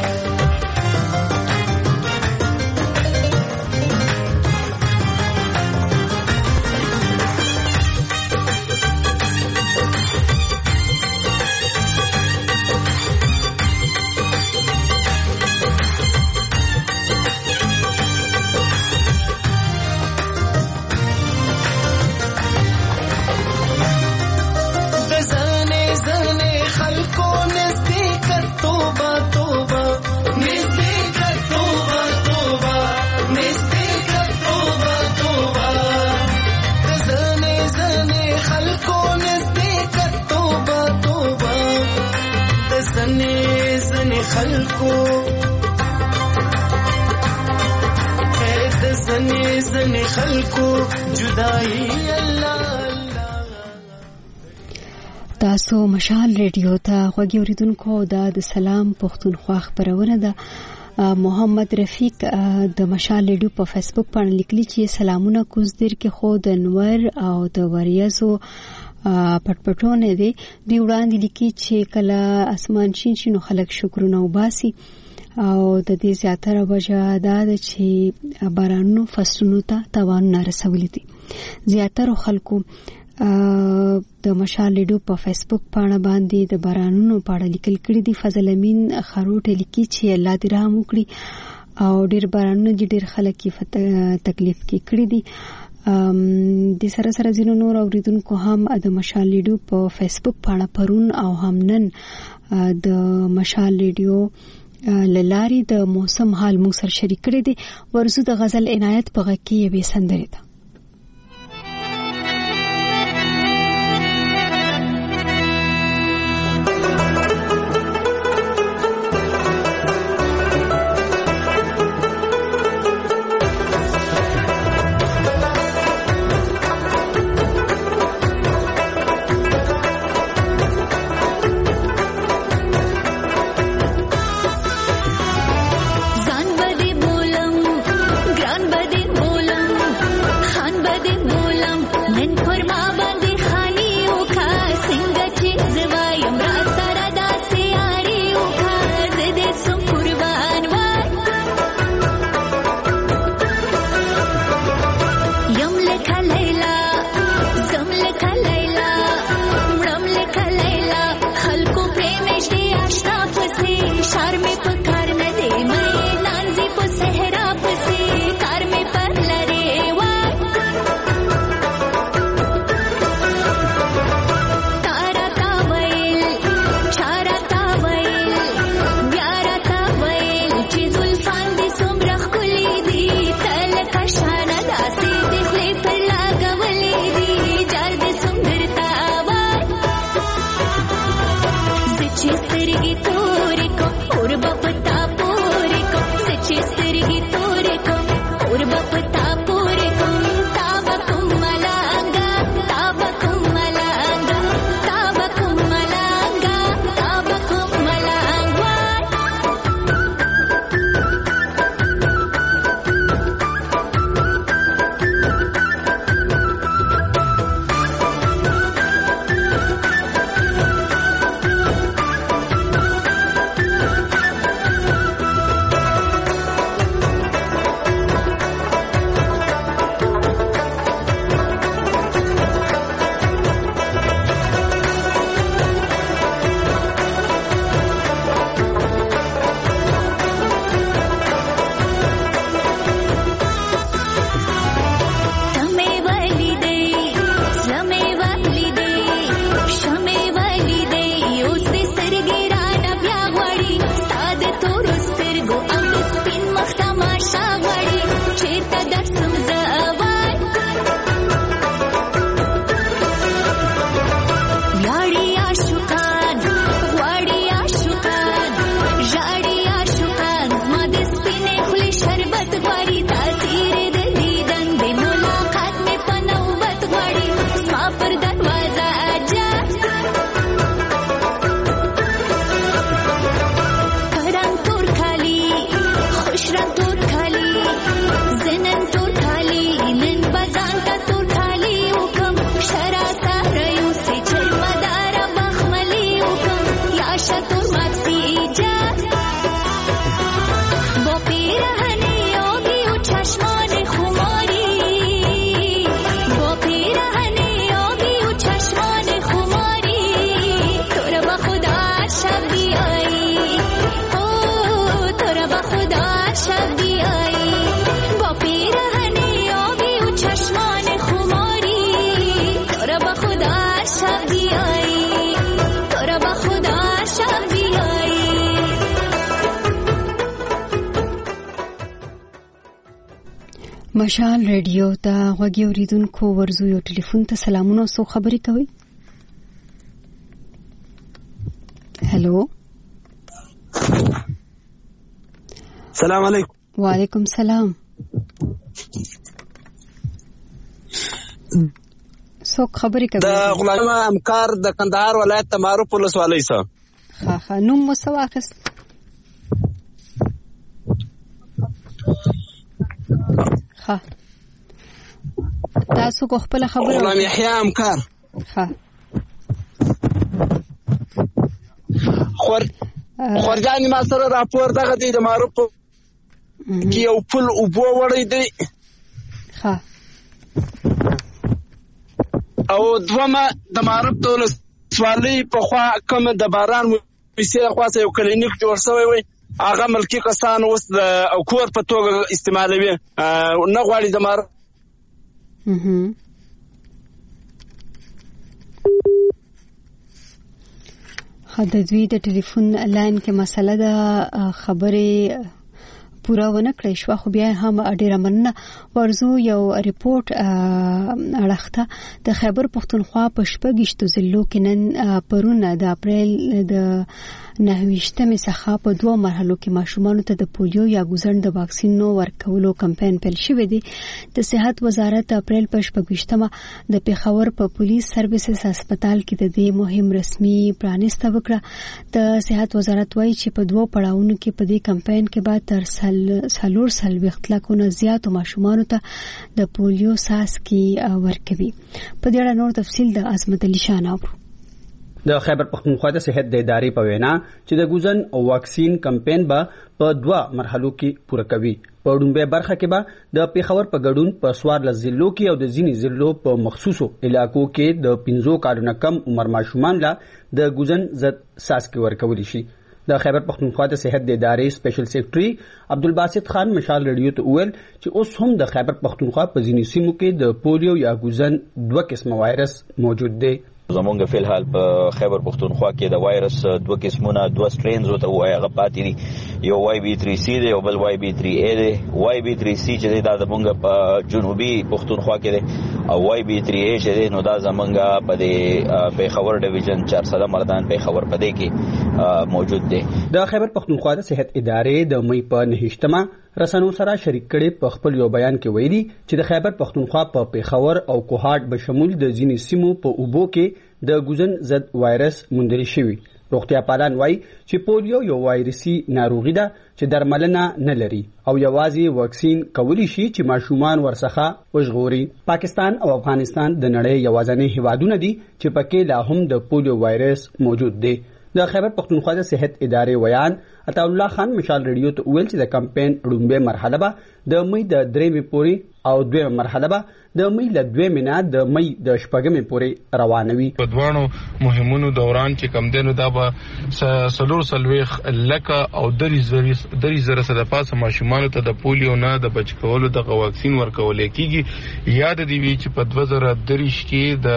خلکو د زنې زنې خلکو جدائی الله تاسو مشال ریډیو ته غوږی اوریدونکو دا د سلام پښتونخوا خبرونه ده. محمد رفیق د مشال ریډیو په فیسبوک باندې لیکلي چې سلامونه کوزدر کې خو د انور او د وریازو پټپټونه دي دی وړاندې لیکي چې کله اسمان شین شینو خلک شکرونه وباسي او د دې زیاتره وجه دا ده چې بارانونو فصلونو ته تاوان نه رسولي دي. زیاتره خلکو د مشال ریډیو په فیسبوک باندې باندې د بارانونو په اړه لیکل کړي دي. فضل امین خروټ لیکي چې الله دې رحم وکړي او ډېر بارانونه ډېر خلک یې تکلیف کې کړي دي. د سره سره ځینو نور اوریدونکو هم د مشال ریډیو په فیسبوک باندې پرون او هم نن د مشال ریډیو للاري د موسم حال مو سره شریک کړي دي. ورزو د غزل عنایت په غږ کې به سندره ده. ځان بده بولم ګران بده بولم सच्ची स्तरगी तोरे को और बपता पोरे को सच्ची स्तरगी तोरे को और बपता पोरे को ताबा कुमलांगा ताबा कुमलांगा ताबा कुमलांगा ताबा कुमलांगा مشال ریډیو ته غوږی اوریدونکو ورزو یو ټلیفون ته سلامونه سو خبرې کوي. هلو سلام علیکم. وعلیکم سلام. سو خبرې کوي. د غلام امکار د کندهار ولایت تمارو پولیس والی سره ها ها نوم مو څه واخیست؟ ها تاسو کو خپل خبره غلام یحیی امکار ها خور خورجان ما سره راپور دغه دی د معروف کې یو پل او بو وړی دی ها او دومره د معروف دولت سوالی په خوا کوم د باران وسیله خاصه یو کلینیک جوړ شوی وي هغه ملکی کسان اوس د او کور په توګه استعمالوي نه غواړي د مار خدای دوی د ټلیفون لاین کې مسله د خبرې پورا ونه کړی شو خو بیا هم ډیره مننه. ورزو یو ریپورت اړخته د خیبر پښتونخوا په شپږشتو ضلعو کې نن پرونه د اپریل د نهویشتمې څخه په دوه مرحلو کې ماشومانو ته د پولیو یا ګوزن د واکسینو ورکولو کمپاین پیل شوی دی. د صحت وزارت د اپریل په شپږشتمه د پیښور په پولیس سرویسز هسپتال کې د دې مهم رسمي پرانیسته وکړه. د صحت وزارت وایي چې په دوه پړاوونو کې په دې کمپاین کې بعد تر سالور سلويخت لکونه زیاتو ماشومانو ته د پولیو ساسکي ورکوي. په دې اړه نور تفصیل د عظمت علي شاه اورو. د خیبر پختونخوا د صحت د ادارې په وینا چې د ګوزن او واکسین کمپاین به په دوه مرحلو کې پوره کوي. په ډومبه برخه کې به د پیښور په ګډون په سوار لزلو کې او د ځینې ضلعو په مخصوصو علاقو کې د پنځو کالونو کم عمر ماشومان لا د ګوزن ضد ساسکي ورکول شي. د خیبر پختونخوا د صحت د ادارې سپیشل سیکریټري عبدالباسط خان مشال ریډیو ته وویل چې اوس هم د خیبر پختونخوا په ځینې سیمو کې د پولیو یا ګوزن دوه قسمه وایرس موجود دی. زمونږ فل حال په خیبر پختونخوا کې د وایرس دوه قسمونه دوه سټرینز وته وایي هغه پاتې دي یو واي بي تھری سي دی او بل واي بي تھری اے دی واي بي تھری سي چې دا زمونږ په جنوبي پختونخوا کې دی او واي بي تھری اے چې دی نو دا زمونږ په دې پیښور ډیویژن چار سده مردان پیښور په دې کې موجود دی. د خیبر پختونخوا د صحت ادارې د مې په نهشتمه رسنو سره شریک کړي په خپل یو بیان کې ویلي چې د خیبر پختونخوا په پیښور او کوهاټ به شمول د ځینې سیمو په اوبو کې د ګوزن ضد وایرس موندل شوی. روغتیا پالان وایي چې پولیو یو وایرسي ناروغي ده چې درملنه نه لري او یوازې واکسین کولی شي چې ماشومان ورڅخه وژغوري. پاکستان او افغانستان د نړۍ یوازینی هیوادونه دي چې پکې لا هم د پولیو وایرس موجود دی. د خیبر پختونخوا د صحت ادارې ویان عطا الله خان مشال ریډیو ته ویل چې د کمپاین لومړی مرحله به د مې د درېمې پورې او دویمه مرحله به د مې له دویمې نه د مې د شپږمې پورې روانوي. په دوانو مهمونو دوران چې کم دینو دا به سلور سلويخ لکه او درې زره سره پاسه ماشومان ته د پولیو نه د بچ کولو د واکسین ورکول کیږي. یاد دی وی چې په دوه زره درې کې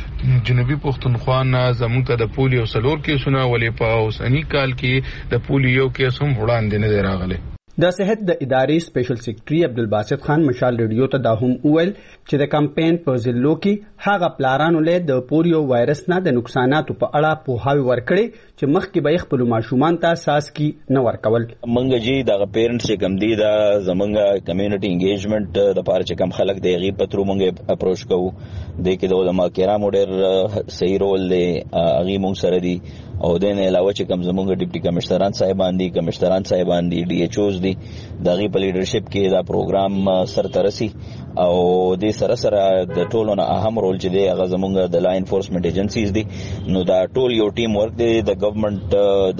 د جنوبي پختونخوا نه زموږ ته د پولیو سلور کیسونه ولې په اوسنی کال کې د پولیو کیس هم وړاندې نه راغلي. د صحت د ادارې سپیشل سیکریټري عبدالباسط خان مشال ریډیو ته دا هم وویل چې د کمپاین په ځلو کې هغه پلارانو له د پولیو وایرس نه د نقصاناتو په اړه پوهاوی ورکړي چې مخکې به خپل ماشومان ته ساسکی نه ورکول. منګه جی د پیرنټس چې کم دي دا زمونږ کمیونټي انګیجمنٹ د پاره چې کم خلک دی غي پترو مونږه اپروچ کوو د کې د علماء کرام ډېر صحیح رول دی غي مونږ سره دی او د نه علاوه چې کم زمونږ ډیپټي کمشنران صاحبان دي کمشنران صاحبان دي ډي ایچ اوز دي دغه په لیډرشپ کې دا پروګرام سر ترسي او د سره سره د ټولو نه اهم رول چې دی هغه زمونږ د لا انفورسمنت ایجنسیز دي نو دا ټول یو ټیم ورک دی د ګورنمنت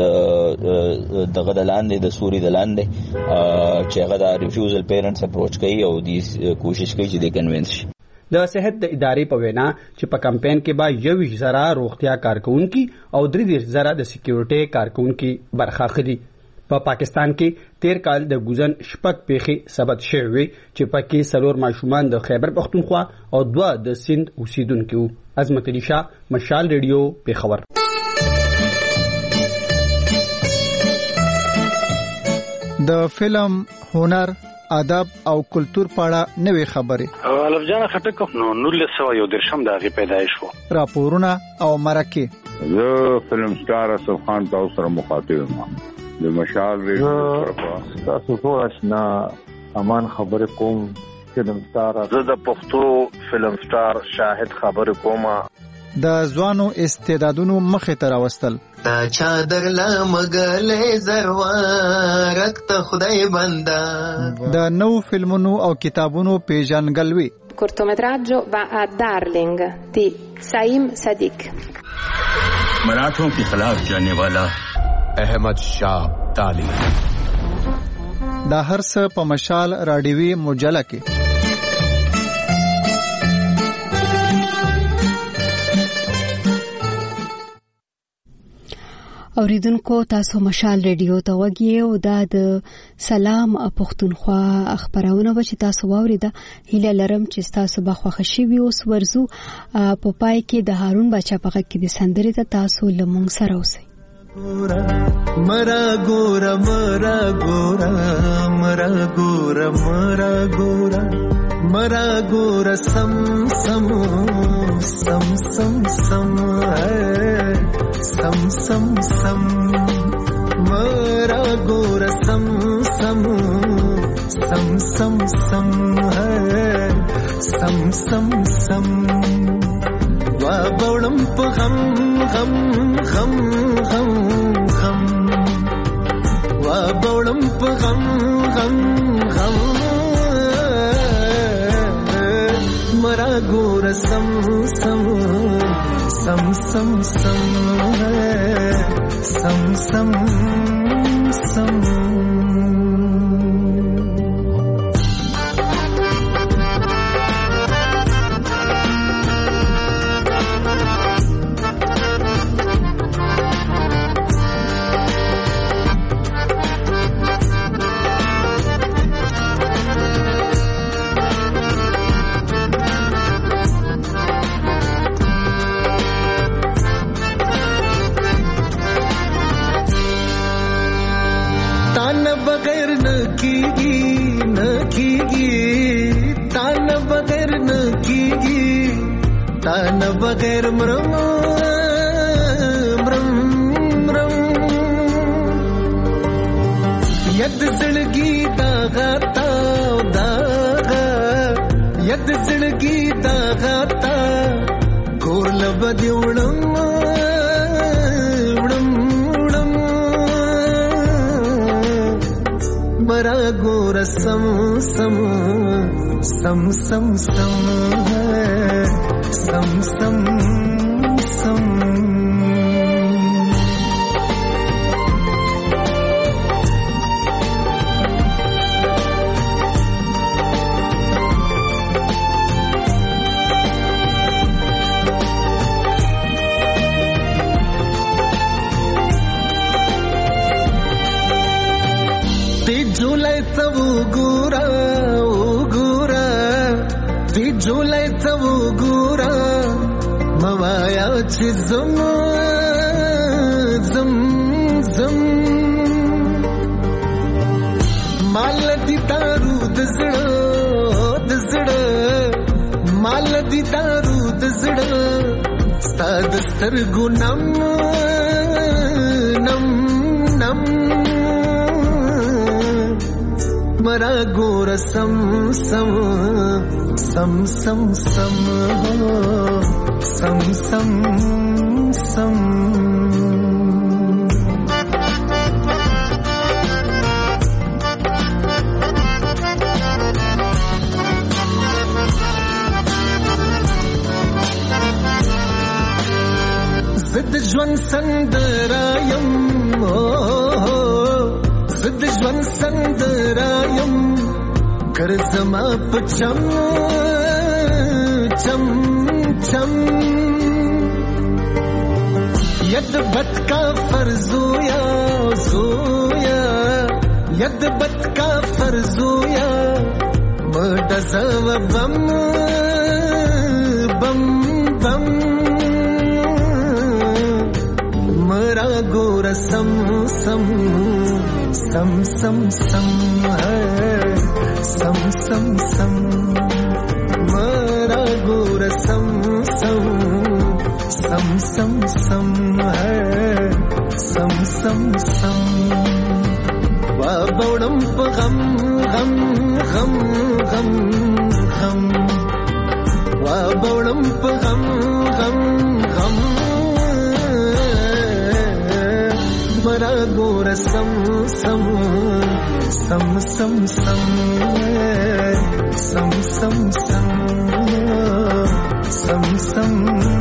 د دغه د لاندې د سوري د لاندې چې هغه د ریفیوزل پیرنټس اپروچ کوي او د کوشش کوي چې د کنوینس شي. د صحت د ادارې په وینا چې په کمپاین کې به یو زره روغتیا کارکونکي او درې زره د سکیورټي کارکونکي برخه اخلي. په پا پاکستان کې تیر کال د ګوزن شپږ پیښې ثبت شوې چې پکې څلور ماشومان د خیبر پختونخوا او دوه د سند اوسیدونکو وو. عظمت علي شاه مشال ریډیو پیښور. د فلم هنر ادب او کلچر پاړه نوې خبرې الف جان خټک نو نور سو یو درشم د غي پیدایش وو راپورونه او مرکه زه فلم سٹار اسف خان تاسو سره مخاطب یم د مشال ریډیو تاسو ټول آشنا امان خبر کوم فلم سٹار زه د پښتو فلم سٹار شاهد خبر کوم د ځوانو استعدادونو مخه ته راوستل تا چادر لا مګلې زروارت ته خدای بندا د نو فلمونو او کتابونو پیژنګلوي. cortometraggio va a Darling di Saim Sadiq. मराठों के खिलाफ जाने वाला अहमद शाह ताली. دا هر څه په مشال راډیوي مجله کې. اوریدونکو تاسو مشال ریډیو ته وګورئ او دا د سلام پښتونخوا خبرونه و چې تاسو واوریده. هیله لرم چې تاسو به خوښ شي. اوس ورزو په پای کې د هارون بچا په کې د سندرې ته تاسو لمونږ سره اوسئ. مرا ګورا مرا ګورا مرا ګورا مرا ګورا مرا ګورا سم سم سم سم سم سم سم سم مرا ګورا سم سم سم سم سم سم سم سم وا بولم په غم غم غم غم غم وا بولم په غم غم غم مرا ګور سم سم سم سم سم سم سم سم बगैर मरम मरम मरम यद जिंदगी दागा ता दागा यद जिंदगी दागा ता गोर लबदी उड़म उड़म उड़म मरा गोर सम सम सम सम सम सम सम सम ती झुलायचं उगुरा उगुरा ती झुलायचं उगुरा मवायाची जम जम जम माल दी दारू दजड दजड माल दी दारू दजड साद सरगु नम नम नम मरा गोर सम सम सम सम सम सम सम सम जिद ज्वन संदरायम जिद ज्वन संदरायम कर जमा पचम चम चम यद बत का फर्जोया जोया यद बत का फर्जोया मडसव बम बम बम मरा गोर सम सम सम सम सम सम सम सम मरा गोर सम सम सम सम सम सम सम सम वा बौड़म गम गम गम गम गम वा बौड़म गम गम गम मरा गोर सम सम सम सम सम सम सम सम सम सम